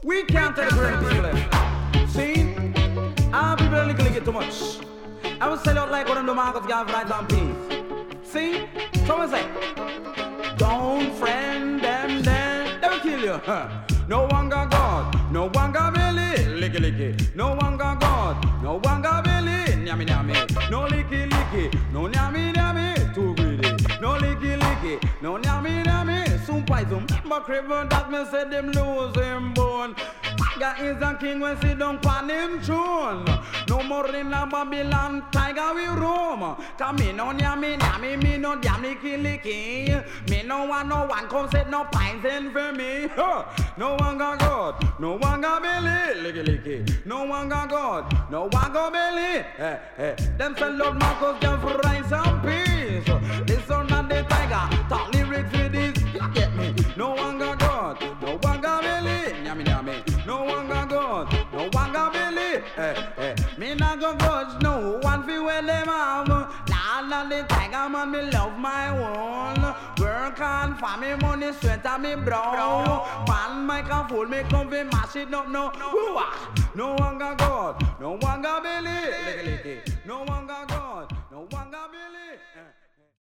We can't tell the current people. See? Our people are lick too much. I will sell out like one of the Marcus Garvey rights and peace. See? Someone say, don't friend them, they will kill you. No one got God, no one got Billy, licky licky. No one got God, no one got Billy, nyami nyami. No licky licky, no nyami nyami, too greedy. No licky licky, no nyami nyami, soon poison. But criminal that me say them lose him bone. God is a king when sit down pan him throne. No more in a Babylon, tiger we roam. Cause me no nyami nyami, me no damn licky licky. Me no one come set no pines in for me. No one got God, no one got Billy, licky licky. No one got God, no one got Billy. Them say Lord Marcus just rise and peace. This son of the tiger, talk lyrics with this, you get me. No one got God, no one got Billy, nyami nyami. No one got God, no one got Billy. Me not go grudge no one fi where them have. Lord of the tiger man, me love my own. Work hard for me money, sweat on me brow. Pan microphone, me come fi mash it up no. No one got God, no one got Billy.